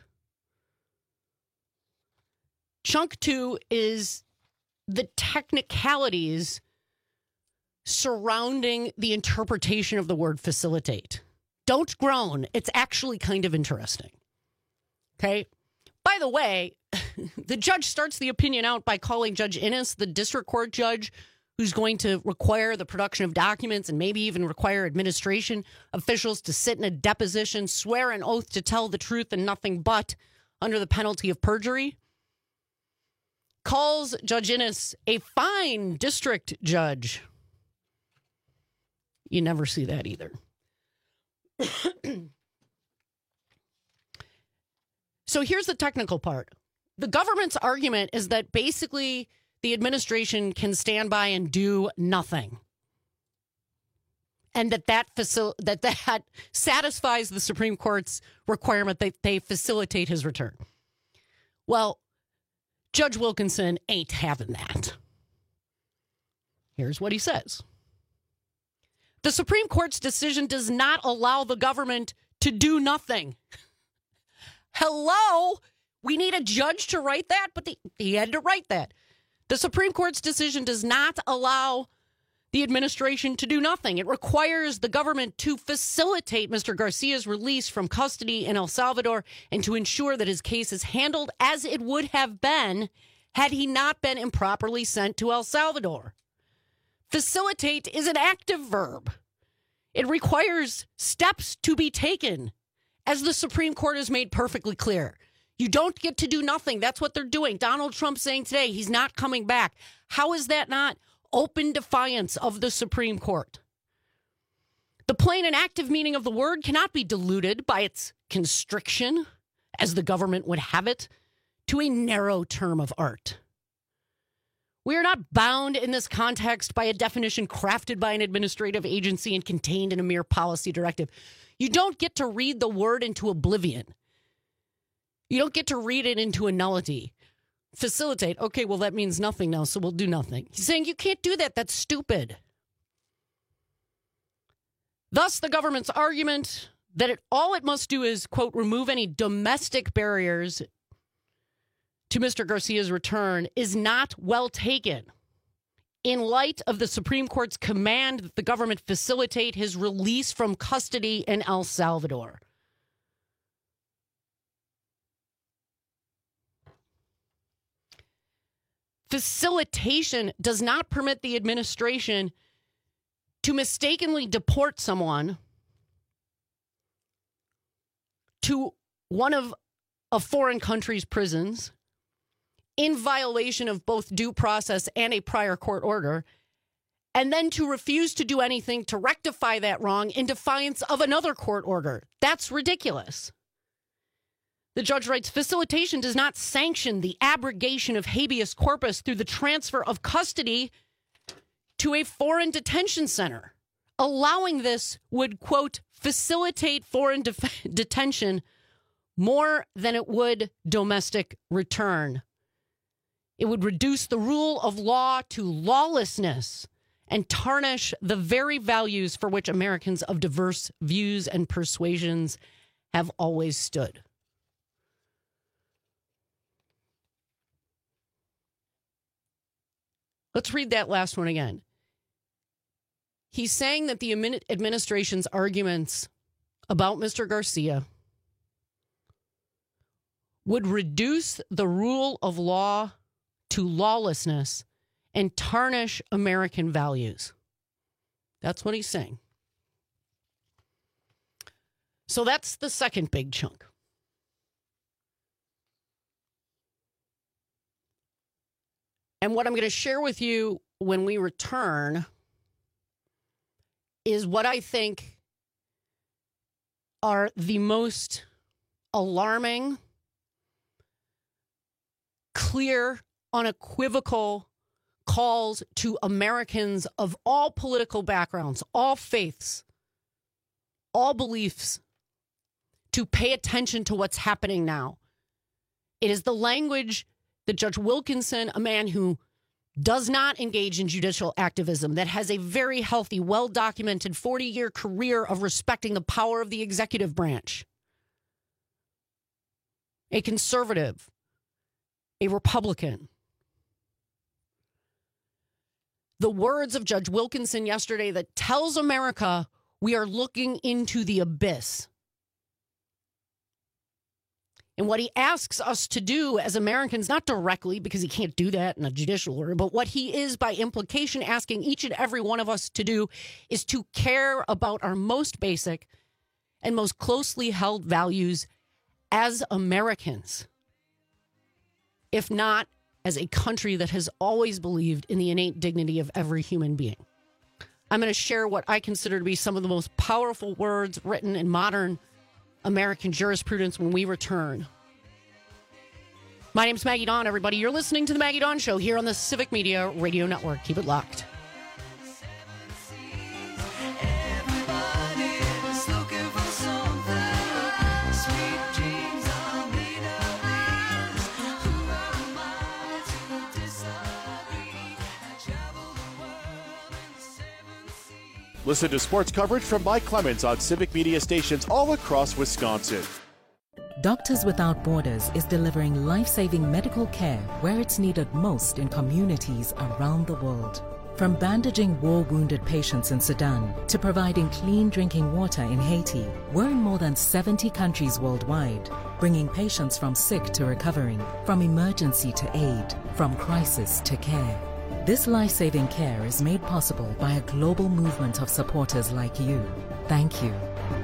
Chunk two is the technicalities surrounding the interpretation of the word facilitate. Don't groan. It's actually kind of interesting. Okay? By the way, the judge starts the opinion out by calling Judge Innes, the district court judge, who's going to require the production of documents and maybe even require administration officials to sit in a deposition, swear an oath to tell the truth and nothing but under the penalty of perjury. Calls Judge Innes a fine district judge. You never see that either. So here's the technical part. The government's argument is that basically the administration can stand by and do nothing. And that satisfies the Supreme Court's requirement that they facilitate his return. Well, Judge Wilkinson ain't having that. Here's what he says. The Supreme Court's decision does not allow the government to do nothing. Hello? We need a judge to write that, but he had to write that. The Supreme Court's decision does not allow the administration to do nothing. It requires the government to facilitate Mr. Garcia's release from custody in El Salvador and to ensure that his case is handled as it would have been had he not been improperly sent to El Salvador. Facilitate is an active verb. It requires steps to be taken, as the Supreme Court has made perfectly clear. You don't get to do nothing. That's what they're doing. Donald Trump saying today he's not coming back. How is that not open defiance of the Supreme Court? The plain and active meaning of the word cannot be diluted by its constriction, as the government would have it, to a narrow term of art. We are not bound in this context by a definition crafted by an administrative agency and contained in a mere policy directive. You don't get to read the word into oblivion. You don't get to read it into a nullity. Facilitate. Okay, well, that means nothing now, so we'll do nothing. He's saying you can't do that. That's stupid. Thus, the government's argument that all it must do is, quote, remove any domestic barriers to Mr. Garcia's return is not well taken in light of the Supreme Court's command that the government facilitate his release from custody in El Salvador. Facilitation does not permit the administration to mistakenly deport someone to one of a foreign country's prisons in violation of both due process and a prior court order, and then to refuse to do anything to rectify that wrong in defiance of another court order. That's ridiculous. The judge writes, facilitation does not sanction the abrogation of habeas corpus through the transfer of custody to a foreign detention center. Allowing this would, quote, facilitate foreign detention more than it would domestic return. It would reduce the rule of law to lawlessness and tarnish the very values for which Americans of diverse views and persuasions have always stood. Let's read that last one again. He's saying that the administration's arguments about Mr. Garcia would reduce the rule of law to lawlessness and tarnish American values. That's what he's saying. So that's the second big chunk. And what I'm going to share with you when we return is what I think are the most alarming, clear, unequivocal calls to Americans of all political backgrounds, all faiths, all beliefs, to pay attention to what's happening now. It is the language that Judge Wilkinson, a man who does not engage in judicial activism, that has a very healthy, well-documented 40-year career of respecting the power of the executive branch, a conservative, a Republican. The words of Judge Wilkinson yesterday that tells America we are looking into the abyss. And what he asks us to do as Americans, not directly, because he can't do that in a judicial order, but what he is by implication asking each and every one of us to do is to care about our most basic and most closely held values as Americans, if not as a country that has always believed in the innate dignity of every human being. I'm going to share what I consider to be some of the most powerful words written in modern American jurisprudence when we return. My name's Maggie Dawn, everybody. You're listening to the Maggie Dawn Show here on the Civic Media Radio Network. Keep it locked. Listen to sports coverage from Mike Clemens on Civic Media stations all across Wisconsin. Doctors Without Borders is delivering life-saving medical care where it's needed most in communities around the world. From bandaging war-wounded patients in Sudan to providing clean drinking water in Haiti, we're in more than 70 countries worldwide, bringing patients from sick to recovering, from emergency to aid, from crisis to care. This life-saving care is made possible by a global movement of supporters like you. Thank you.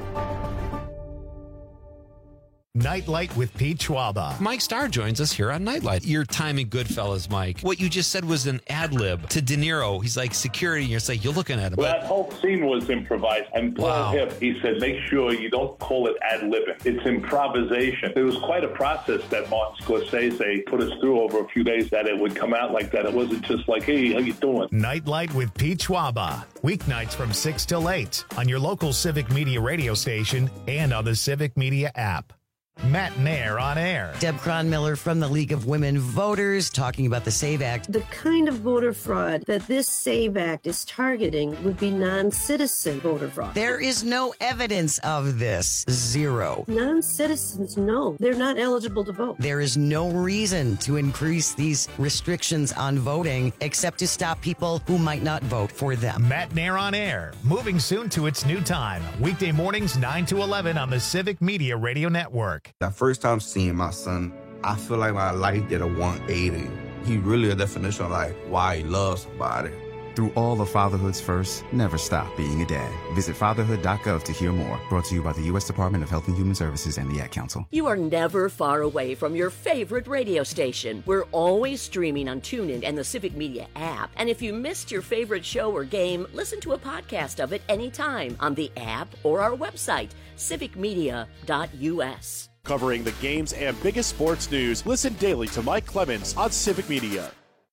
Nightlight with Pete Schwaba. Mike Starr joins us here on Nightlight. Your time in Goodfellas, Mike. What you just said was an ad lib to De Niro. He's like security, and you're like, you're looking at him. Well, that whole scene was improvised. And Paul Hip, he said, make sure you don't call it ad libbing. It's improvisation. It was quite a process that Martin Scorsese put us through over a few days that it would come out like that. It wasn't just like, hey, how you doing? Nightlight with Pete Schwaba. Weeknights from 6 till 8 on your local Civic Media radio station and on the Civic Media app. Matt Nair on air. Deb Cronmiller from the League of Women Voters talking about the SAVE Act. The kind of voter fraud that this SAVE Act is targeting would be non-citizen voter fraud. There is no evidence of this. Zero. Non-citizens, no. They're not eligible to vote. There is no reason to increase these restrictions on voting except to stop people who might not vote for them. Matt Nair on air. Moving soon to its new time. Weekday mornings 9 to 11 on the Civic Media Radio Network. That first time seeing my son, I feel like my life did a 180. He really a definition of like why he loves somebody. Through all of fatherhood's first, never stop being a dad. Visit fatherhood.gov to hear more. Brought to you by the U.S. Department of Health and Human Services and the Ad Council. You are never far away from your favorite radio station. We're always streaming on TuneIn and the Civic Media app. And if you missed your favorite show or game, listen to a podcast of it anytime on the app or our website, civicmedia.us. Covering the games and biggest sports news, listen daily to Mike Clemens on Civic Media.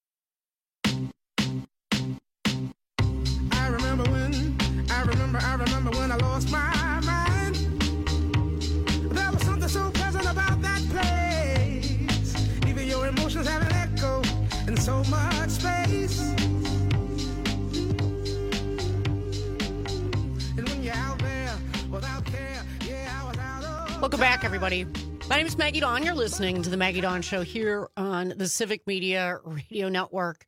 I remember when I lost my mind. There was something so pleasant about that place. Even your emotions have an echo in so much space. And when you're out there without care, yeah, I was out of... Welcome back, everybody. My name is Maggie Dawn. You're listening to the Maggie Dawn Show here on the Civic Media Radio Network.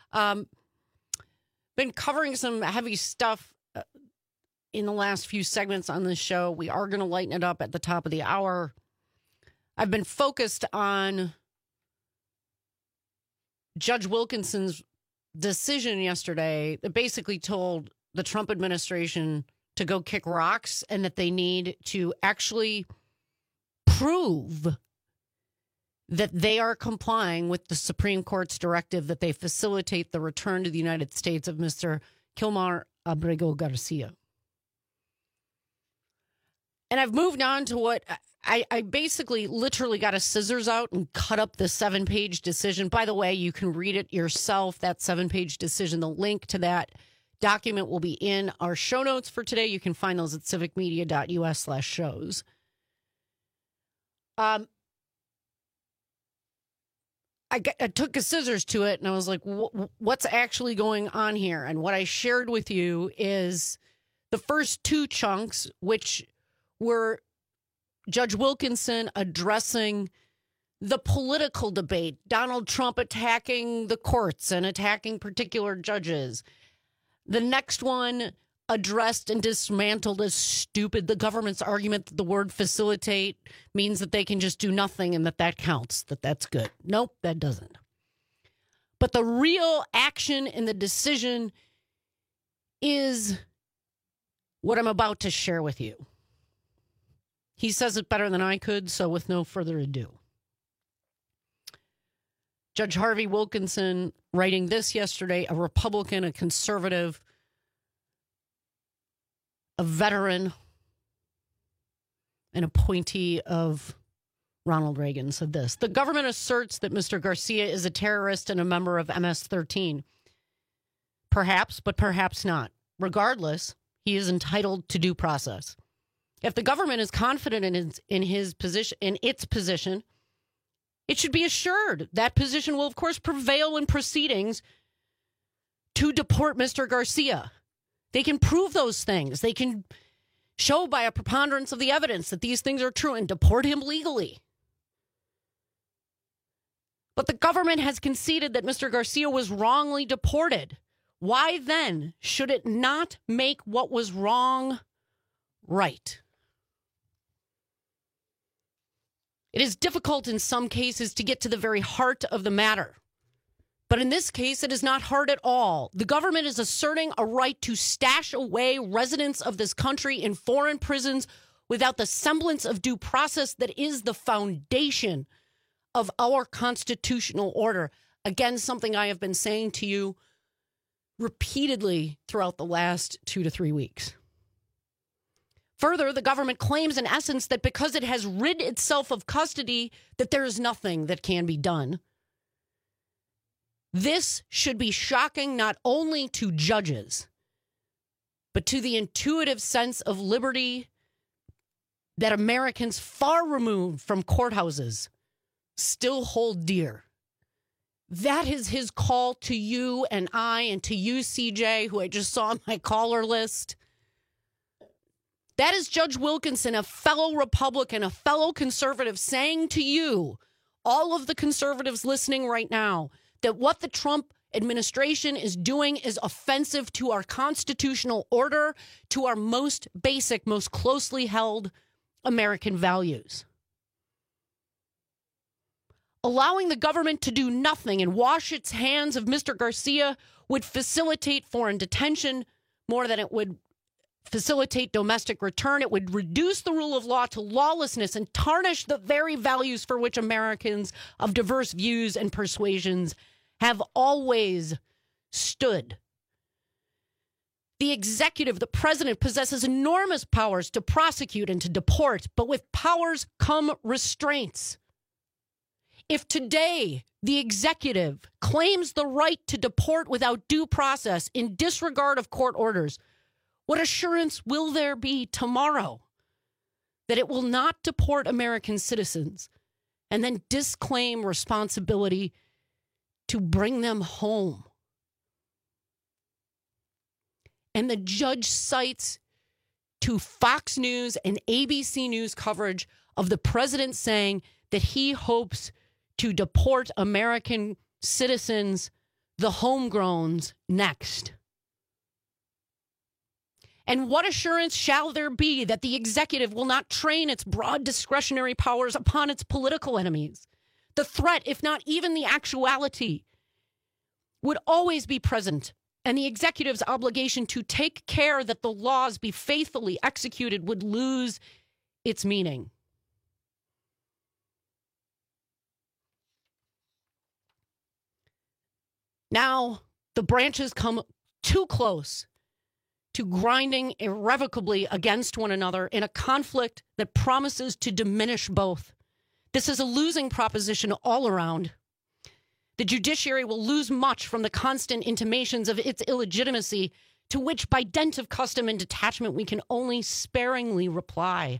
Been covering some heavy stuff in the last few segments on this show. We are going to lighten it up at the top of the hour. I've been focused on Judge Wilkinson's decision yesterday that basically told the Trump administration to go kick rocks and that they need to actually prove that they are complying with the Supreme Court's directive that they facilitate the return to the United States of Mr. Kilmar Abrego Garcia. And I've moved on to what I basically literally got a scissors out and cut up the 7-page decision. By the way, you can read it yourself, that 7-page decision. The link to that document will be in our show notes for today. You can find those at civicmedia.us/shows. I took a scissors to it and I was like, what's actually going on here? And what I shared with you is the first two chunks, which were Judge Wilkinson addressing the political debate, Donald Trump attacking the courts and attacking particular judges. The next one addressed and dismantled as stupid the government's argument that the word facilitate means that they can just do nothing and that counts, that's good. Nope, that doesn't. But the real action in the decision is what I'm about to share with you. He says it better than I could, so with no further ado. Judge Harvey Wilkinson writing this yesterday, a Republican, a conservative, a veteran, an appointee of Ronald Reagan said this. The government asserts that Mr. Garcia is a terrorist and a member of MS-13. Perhaps, but perhaps not. Regardless, he is entitled to due process. If the government is confident in its position, it should be assured that position will, of course, prevail in proceedings to deport Mr. Garcia. They can prove those things. They can show by a preponderance of the evidence that these things are true and deport him legally. But the government has conceded that Mr. Garcia was wrongly deported. Why then should it not make what was wrong right? It is difficult in some cases to get to the very heart of the matter. But in this case, it is not hard at all. The government is asserting a right to stash away residents of this country in foreign prisons without the semblance of due process that is the foundation of our constitutional order. Again, something I have been saying to you repeatedly throughout the last 2 to 3 weeks. Further, the government claims in essence that because it has rid itself of custody, that there is nothing that can be done. This should be shocking not only to judges, but to the intuitive sense of liberty that Americans far removed from courthouses still hold dear. That is his call to you and I, and to you, CJ, who I just saw on my caller list. That is Judge Wilkinson, a fellow Republican, a fellow conservative, saying to you, all of the conservatives listening right now, that what the Trump administration is doing is offensive to our constitutional order, to our most basic, most closely held American values. Allowing the government to do nothing and wash its hands of Mr. Garcia would facilitate foreign detention more than it would facilitate domestic return. It would reduce the rule of law to lawlessness and tarnish the very values for which Americans of diverse views and persuasions have always stood. The executive, the president, possesses enormous powers to prosecute and to deport, but with powers come restraints. If today the executive claims the right to deport without due process in disregard of court orders, what assurance will there be tomorrow that it will not deport American citizens and then disclaim responsibility to bring them home? And the judge cites to Fox News and ABC News coverage of the president saying that he hopes to deport American citizens, the homegrowns, next. And what assurance shall there be that the executive will not train its broad discretionary powers upon its political enemies? The threat, if not even the actuality, would always be present, and the executive's obligation to take care that the laws be faithfully executed would lose its meaning. Now, the branches come too close to grinding irrevocably against one another in a conflict that promises to diminish both. This is a losing proposition all around. The judiciary will lose much from the constant intimations of its illegitimacy, to which, by dint of custom and detachment, we can only sparingly reply.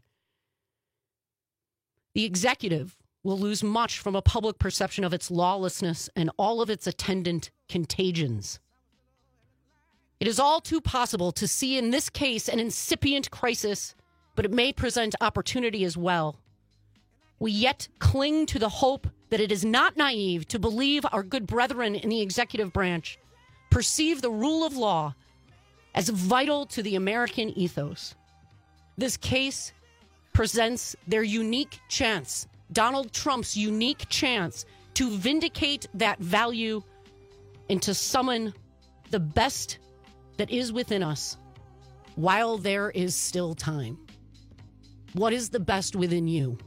The executive will lose much from a public perception of its lawlessness and all of its attendant contagions. It is all too possible to see in this case an incipient crisis, but it may present opportunity as well. We yet cling to the hope that it is not naive to believe our good brethren in the executive branch perceive the rule of law as vital to the American ethos. This case presents their unique chance, Donald Trump's unique chance, to vindicate that value and to summon the best that is within us while there is still time. What is the best within you?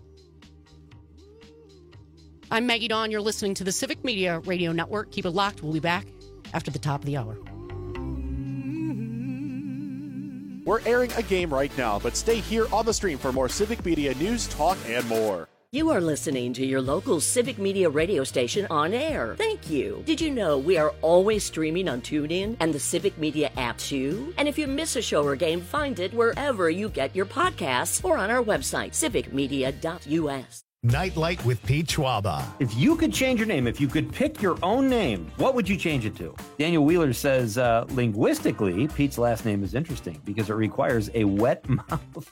I'm Maggie Dawn. You're listening to the Civic Media Radio Network. Keep it locked. We'll be back after the top of the hour. We're airing a game right now, but stay here on the stream for more Civic Media news, talk, and more. You are listening to your local Civic Media radio station on air. Thank you. Did you know we are always streaming on TuneIn and the Civic Media app too? And if you miss a show or game, find it wherever you get your podcasts or on our website, civicmedia.us. Nightlight with Pete Schwaba. If you could change your name, if you could pick your own name, what would you change it to? Daniel Wheeler says, linguistically, Pete's last name is interesting because it requires a wet mouth.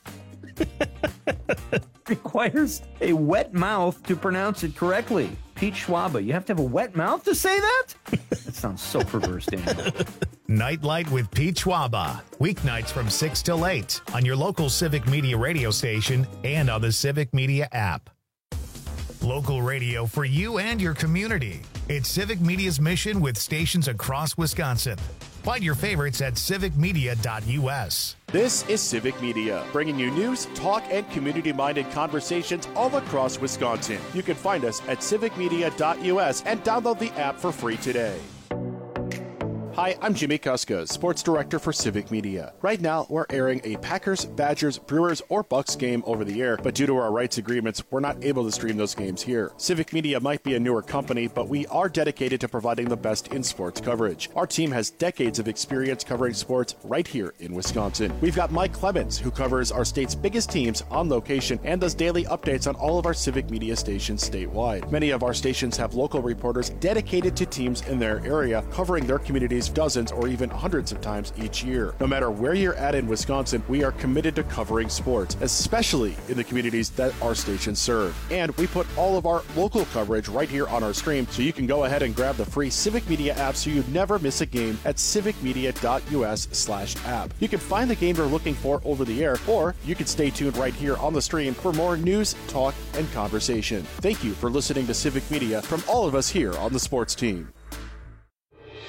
Requires a wet mouth to pronounce it correctly. Pete Schwaba. You have to have a wet mouth to say that? That sounds so perverse, Daniel. Nightlight with Pete Schwaba. Weeknights from 6 till 8 on your local Civic Media radio station and on the Civic Media app. Local radio for you and your community. It's Civic Media's mission with stations across Wisconsin. Find your favorites at civicmedia.us. This is Civic Media, bringing you news, talk, and community-minded conversations all across Wisconsin. You can find us at civicmedia.us and download the app for free today. Hi, I'm Jimmy Kuska, Sports Director for Civic Media. Right now, we're airing a Packers, Badgers, Brewers, or Bucks game over the air, but due to our rights agreements, we're not able to stream those games here. Civic Media might be a newer company, but we are dedicated to providing the best in sports coverage. Our team has decades of experience covering sports right here in Wisconsin. We've got Mike Clemens, who covers our state's biggest teams on location and does daily updates on all of our Civic Media stations statewide. Many of our stations have local reporters dedicated to teams in their area, covering their communities dozens or even hundreds of times each year. No matter where you're at in Wisconsin, we are committed to covering sports, especially in the communities that our stations serve. And we put all of our local coverage right here on our stream, so you can go ahead and grab the free Civic Media app so you never miss a game at civicmedia.us/app. You can find the game you're looking for over the air, or you can stay tuned right here on the stream for more news, talk, and conversation. Thank you for listening to Civic Media from all of us here on the sports team.